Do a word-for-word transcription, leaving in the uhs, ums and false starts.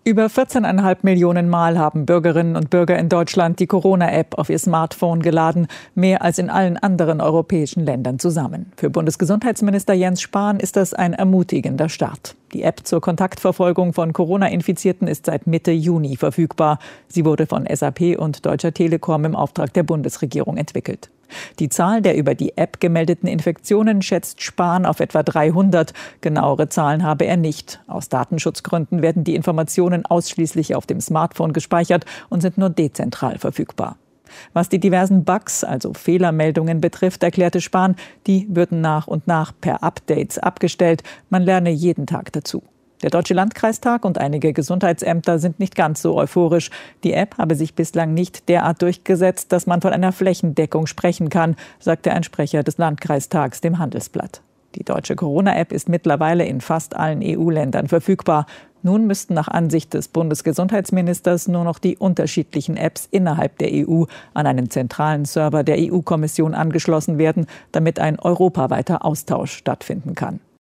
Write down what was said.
Über vierzehn Komma fünf Millionen Mal haben Bürgerinnen und Bürger in Deutschland die Corona-App auf ihr Smartphone geladen, mehr als in allen anderen europäischen Ländern zusammen. Für Bundesgesundheitsminister Jens Spahn ist das ein ermutigender Start. Die App zur Kontaktverfolgung von Corona-Infizierten ist seit Mitte Juni verfügbar. Sie wurde von S A P und Deutscher Telekom im Auftrag der Bundesregierung entwickelt. Die Zahl der über die App gemeldeten Infektionen schätzt Spahn auf etwa dreihundert. Genauere Zahlen habe er nicht. Aus Datenschutzgründen werden die Informationen ausschließlich auf dem Smartphone gespeichert und sind nur dezentral verfügbar. Was die diversen Bugs, also Fehlermeldungen betrifft, erklärte Spahn, die würden nach und nach per Updates abgestellt. Man lerne jeden Tag dazu. Der Deutsche Landkreistag und einige Gesundheitsämter sind nicht ganz so euphorisch. Die App habe sich bislang nicht derart durchgesetzt, dass man von einer Flächendeckung sprechen kann, sagte ein Sprecher des Landkreistags dem Handelsblatt. Die deutsche Corona-App ist mittlerweile in fast allen E U-Ländern verfügbar. Nun müssten nach Ansicht des Bundesgesundheitsministers nur noch die unterschiedlichen Apps innerhalb der E U an einen zentralen Server der E U-Kommission angeschlossen werden, damit ein europaweiter Austausch stattfinden kann.